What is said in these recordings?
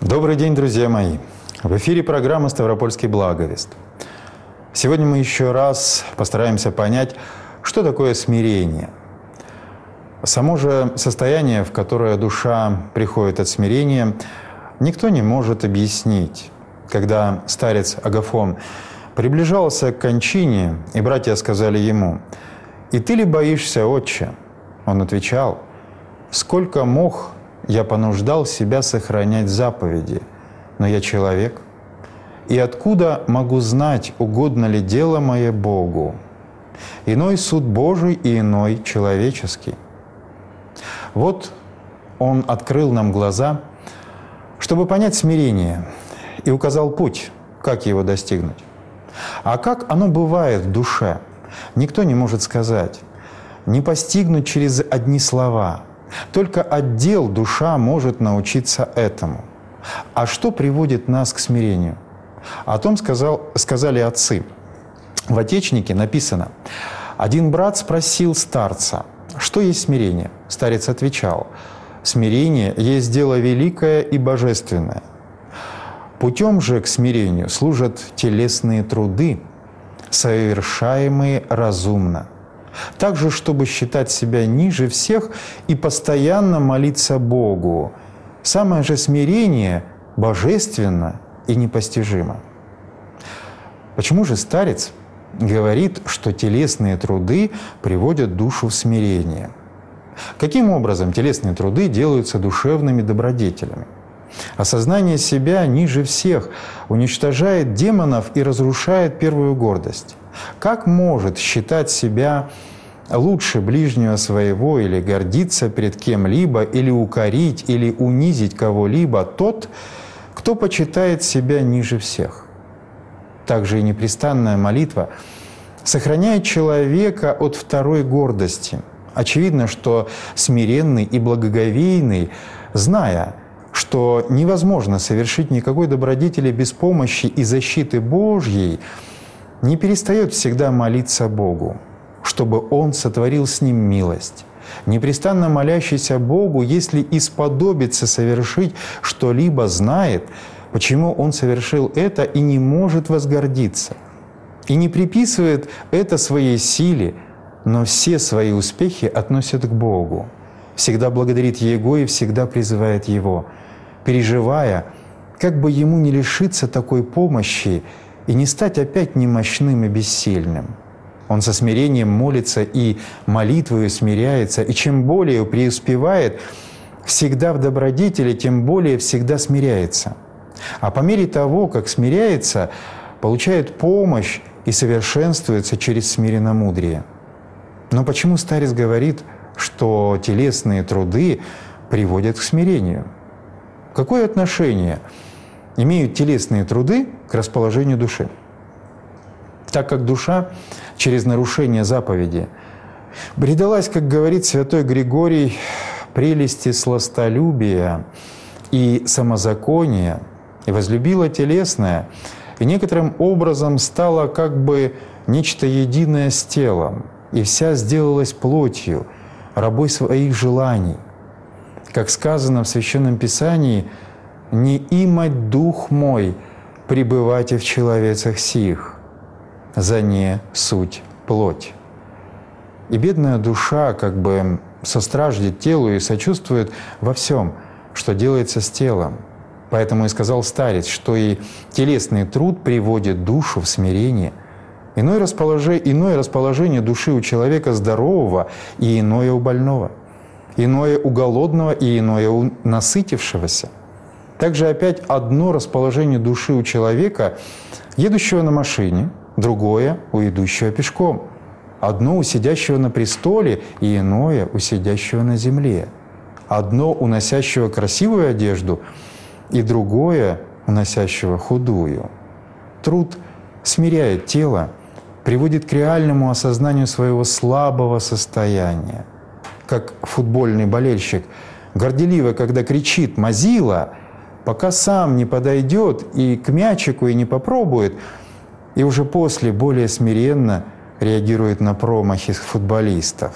Добрый день, друзья мои! В эфире программа «Ставропольский благовест». Сегодня мы еще раз постараемся понять, что такое смирение. Само же состояние, в которое душа приходит от смирения, никто не может объяснить. Когда старец Агафон приближался к кончине, и братья сказали ему: «И ты ли боишься, отче?» Он отвечал: «Сколько мог, я понуждал себя сохранять заповеди, но я человек. И откуда могу знать, угодно ли дело мое Богу? Иной суд Божий и иной человеческий». Вот он открыл нам глаза, чтобы понять смирение, и указал путь, как его достигнуть. А как оно бывает в душе, никто не может сказать. Не постигнуть через одни слова. Только от дел душа может научиться этому. А что приводит нас к смирению? О том сказали отцы. В Отечнике написано: «Один брат спросил старца, что есть смирение?» Старец отвечал: «Смирение есть дело великое и божественное. Путем же к смирению служат телесные труды, совершаемые разумно. Также, чтобы считать себя ниже всех и постоянно молиться Богу. Самое же смирение божественно и непостижимо». Почему же старец говорит, что телесные труды приводят душу в смирение? Каким образом телесные труды делаются душевными добродетелями? Осознание себя ниже всех уничтожает демонов и разрушает первую гордость. Как может считать себя лучше ближнего своего или гордиться перед кем-либо, или укорить, или унизить кого-либо тот, кто почитает себя ниже всех? Также и непрестанная молитва сохраняет человека от второй гордости. Очевидно, что смиренный и благоговейный, зная, что невозможно совершить никакой добродетели без помощи и защиты Божьей, не перестает всегда молиться Богу, чтобы Он сотворил с ним милость. Непрестанно молящийся Богу, если исподобится совершить что-либо, знает, почему он совершил это, и не может возгордиться. И не приписывает это своей силе, но все свои успехи относит к Богу. Всегда благодарит Его и всегда призывает Его, переживая, как бы ему не лишиться такой помощи и не стать опять немощным и бессильным. Он со смирением молится и молитвою смиряется, и чем более преуспевает всегда в добродетели, тем более всегда смиряется. А по мере того, как смиряется, получает помощь и совершенствуется через смиренномудрие. Но почему старец говорит, что телесные труды приводят к смирению? Какое отношение имеют телесные труды к расположению души? Так как душа через нарушение заповеди предалась, как говорит святой Григорий, прелести сластолюбия и самозакония, и возлюбила телесное, и некоторым образом стала как бы нечто единое с телом, и вся сделалась плотью, рабой своих желаний. Как сказано в Священном Писании: «Не имать дух мой, пребывайте в человецах сих, за не суть плоть». И бедная душа как бы состраждет телу и сочувствует во всем, что делается с телом. Поэтому и сказал старец, что и телесный труд приводит душу в смирение. Иное расположение души у человека здорового и иное у больного. Иное у голодного и иное у насытившегося. Также опять одно расположение души у человека, едущего на машине, другое у идущего пешком. Одно у сидящего на престоле и иное у сидящего на земле. Одно у носящего красивую одежду и другое у носящего худую. Труд смиряет тело, приводит к реальному осознанию своего слабого состояния. Как футбольный болельщик горделиво, когда кричит «Мазила!», пока сам не подойдет и к мячику и не попробует, и уже после более смиренно реагирует на промахи футболистов.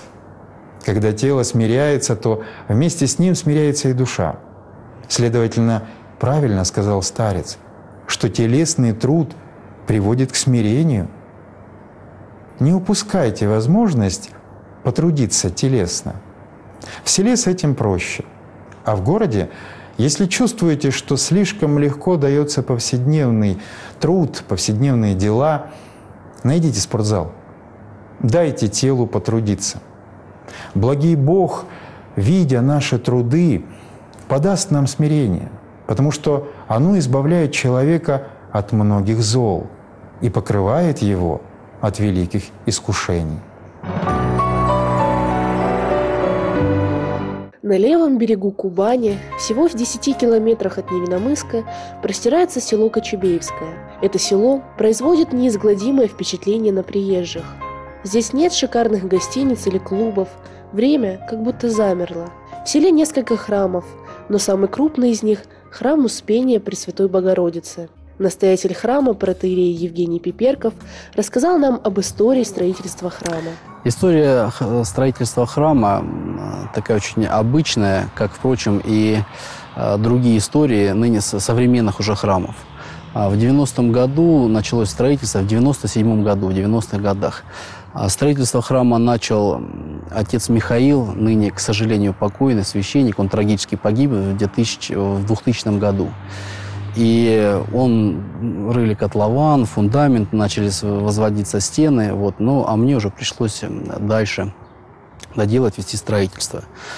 Когда тело смиряется, то вместе с ним смиряется и душа. Следовательно, правильно сказал старец, что телесный труд приводит к смирению. Не упускайте возможность потрудиться телесно. В селе с этим проще. А в городе, если чувствуете, что слишком легко дается повседневный труд, повседневные дела, найдите спортзал. Дайте телу потрудиться. Благий Бог, видя наши труды, подаст нам смирение, потому что оно избавляет человека от многих зол и покрывает его от великих искушений. На левом берегу Кубани, всего в 10 километрах от Невиномысска, простирается село Кочубеевское. Это село производит неизгладимое впечатление на приезжих. Здесь нет шикарных гостиниц или клубов, время как будто замерло. В селе несколько храмов, но самый крупный из них – храм Успения Пресвятой Богородицы. Настоятель храма, протоиерей Евгений Пиперков, рассказал нам об истории строительства храма. История строительства храма такая очень обычная, как, впрочем, и другие истории ныне современных уже храмов. В 90-м году началось строительство, в 97-м году, в 90-х годах. Строительство храма начал отец Михаил, ныне, к сожалению, покойный священник. Он трагически погиб в 2000 году. И он рыли котлован, фундамент, начали возводиться стены. Вот. Ну, а мне уже пришлось дальше доделать, вести строительство.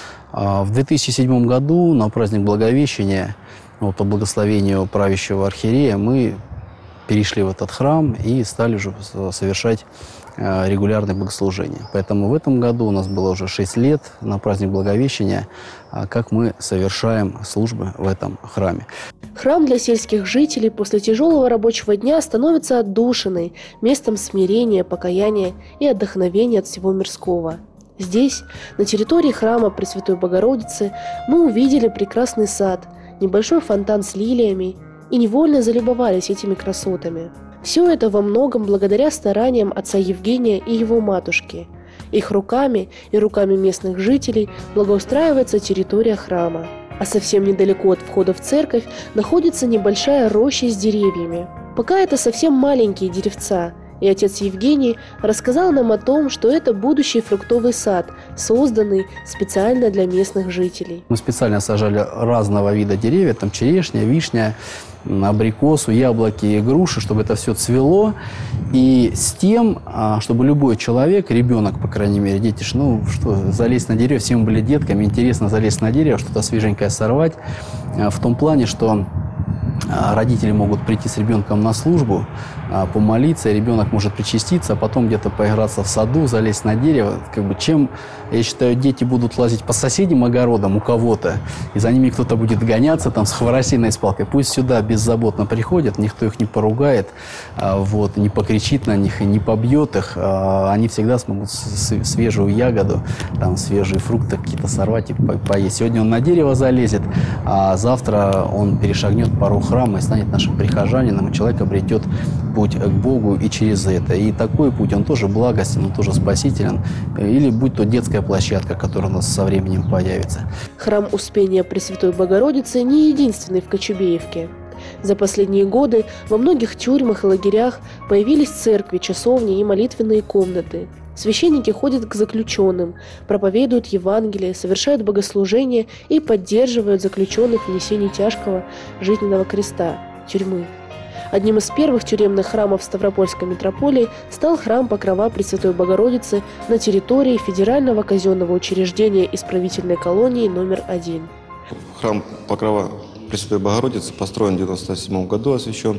В 2007 году на праздник Благовещения, по благословению правящего архиерея, мы перешли в этот храм и стали уже совершать регулярные богослужения. Поэтому в этом году у нас было уже 6 лет на праздник Благовещения, как мы совершаем службы в этом храме. Храм для сельских жителей после тяжелого рабочего дня становится отдушиной, местом смирения, покаяния и отдохновения от всего мирского. Здесь, на территории храма Пресвятой Богородицы, мы увидели прекрасный сад, небольшой фонтан с лилиями и невольно залюбовались этими красотами. Все это во многом благодаря стараниям отца Евгения и его матушки. Их руками и руками местных жителей благоустраивается территория храма. А совсем недалеко от входа в церковь находится небольшая роща с деревьями. Пока это совсем маленькие деревца, и отец Евгений рассказал нам о том, что это будущий фруктовый сад, созданный специально для местных жителей. Мы специально сажали разного вида деревья, там черешня, вишня, абрикосу, яблоки, груши, чтобы это все цвело. И с тем, чтобы любой человек, ребенок, по крайней мере, дети, залезть на дерево, все мы были детками, интересно залезть на дерево, что-то свеженькое сорвать, в том плане, что родители могут прийти с ребенком на службу, помолиться, и ребенок может причаститься, а потом где-то поиграться в саду, залезть на дерево. Чем, я считаю, дети будут лазить по соседним огородам у кого-то, и за ними кто-то будет гоняться там с хворостиной, с палкой. Пусть сюда беззаботно приходят, никто их не поругает, не покричит на них и не побьет их. Они всегда смогут свежую ягоду, там, свежие фрукты какие-то сорвать и поесть. Сегодня он на дерево залезет, а завтра он перешагнет порог храма и станет нашим прихожанином, и человек обретет путь к Богу и через это. И такой путь, он тоже благостен, он тоже спасителен. Или будь то детская площадка, которая у нас со временем появится. Храм Успения Пресвятой Богородицы не единственный в Кочубеевке. За последние годы во многих тюрьмах и лагерях появились церкви, часовни и молитвенные комнаты. Священники ходят к заключенным, проповедуют Евангелие, совершают богослужения и поддерживают заключенных в несении тяжкого жизненного креста – тюрьмы. Одним из первых тюремных храмов Ставропольской митрополии стал храм Покрова Пресвятой Богородицы на территории Федерального казенного учреждения исправительной колонии номер 1. Храм Покрова Пресвятой Богородицы построен в 1997 году, освящен.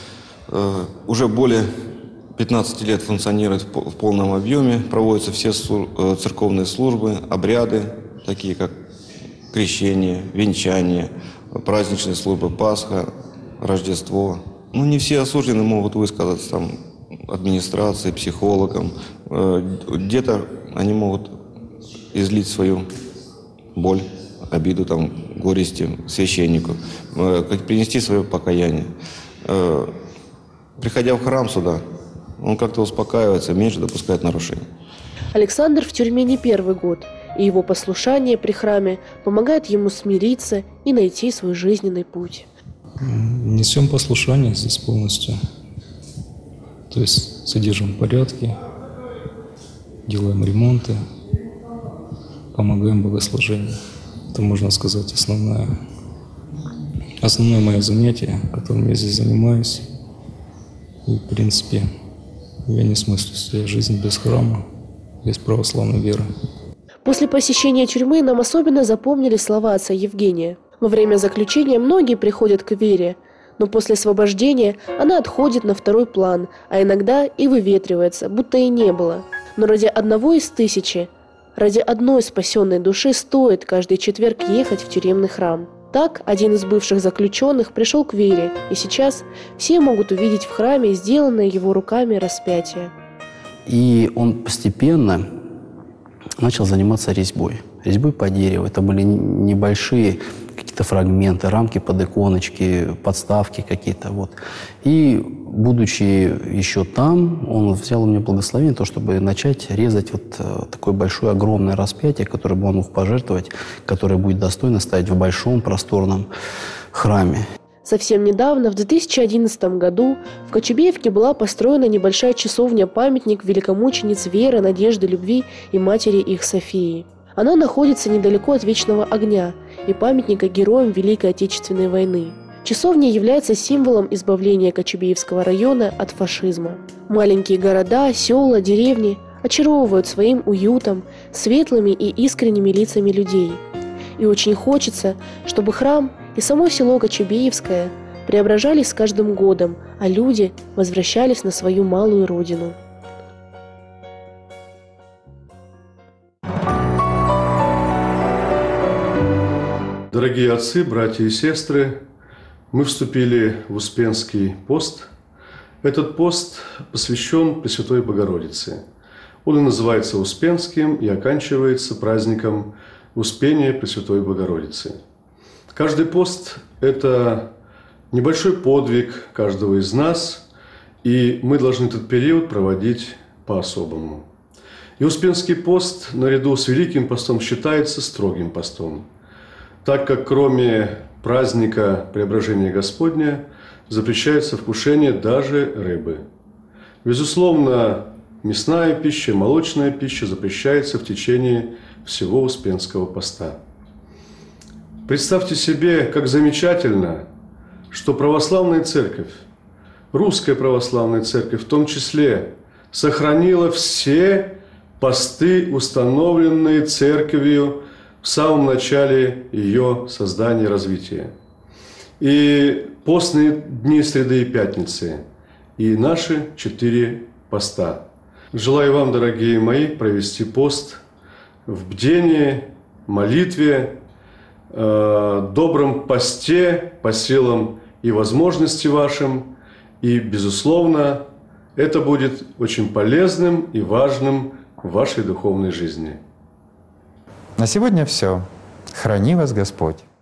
Уже более 15 лет функционирует в полном объеме, проводятся все церковные службы, обряды, такие как крещение, венчание, праздничные службы, Пасха, Рождество. Не все осужденные могут высказаться там администрации, психологам. Где-то они могут излить свою боль, обиду, горести священнику, принести свое покаяние. Приходя в храм сюда, он как-то успокаивается, меньше допускает нарушений. Александр в тюрьме не первый год, и его послушание при храме помогает ему смириться и найти свой жизненный путь. Несем послушание здесь полностью. То есть содержим порядки, делаем ремонты, помогаем богослужению. Это, можно сказать, основное мое занятие, которым я здесь занимаюсь. И, в принципе, я не смыслю себе жизнь без храма, без православной веры. После посещения тюрьмы нам особенно запомнили слова отца Евгения. Во время заключения многие приходят к вере, но после освобождения она отходит на второй план, а иногда и выветривается, будто и не было. Но ради одного из тысячи, ради одной спасенной души стоит каждый четверг ехать в тюремный храм. Так, один из бывших заключенных пришел к вере, и сейчас все могут увидеть в храме сделанное его руками распятие. И он постепенно начал заниматься резьбой по дереву. Это были небольшие какие-то фрагменты, рамки под иконочки, подставки какие-то. Вот. И, будучи еще там, он взял у меня благословение, то, чтобы начать резать вот такое большое, огромное распятие, которое бы он мог пожертвовать, которое будет достойно стоять в большом, просторном храме. Совсем недавно, в 2011 году, в Кочубеевке была построена небольшая часовня-памятник великомучениц веры, надежды, любви и матери их Софии. Она находится недалеко от Вечного огня и памятника героям Великой Отечественной войны. Часовня является символом избавления Кочубеевского района от фашизма. Маленькие города, села, деревни очаровывают своим уютом, светлыми и искренними лицами людей. И очень хочется, чтобы храм и само село Кочубеевское преображались с каждым годом, а люди возвращались на свою малую родину. Дорогие отцы, братья и сестры, мы вступили в Успенский пост. Этот пост посвящен Пресвятой Богородице. Он и называется Успенским и оканчивается праздником Успения Пресвятой Богородицы. Каждый пост – это небольшой подвиг каждого из нас, и мы должны этот период проводить по-особому. И Успенский пост наряду с Великим постом считается строгим постом, так как кроме праздника Преображения Господня запрещается вкушение даже рыбы. Безусловно, мясная пища, молочная пища запрещается в течение всего Успенского поста. Представьте себе, как замечательно, что православная церковь, русская православная церковь в том числе, сохранила все посты, установленные церковью в самом начале ее создания и развития. И постные дни среды и пятницы, и наши 4 поста. Желаю вам, дорогие мои, провести пост в бдении, молитве, добром посте по силам и возможности вашим. И, безусловно, это будет очень полезным и важным в вашей духовной жизни. На сегодня все. Храни вас Господь.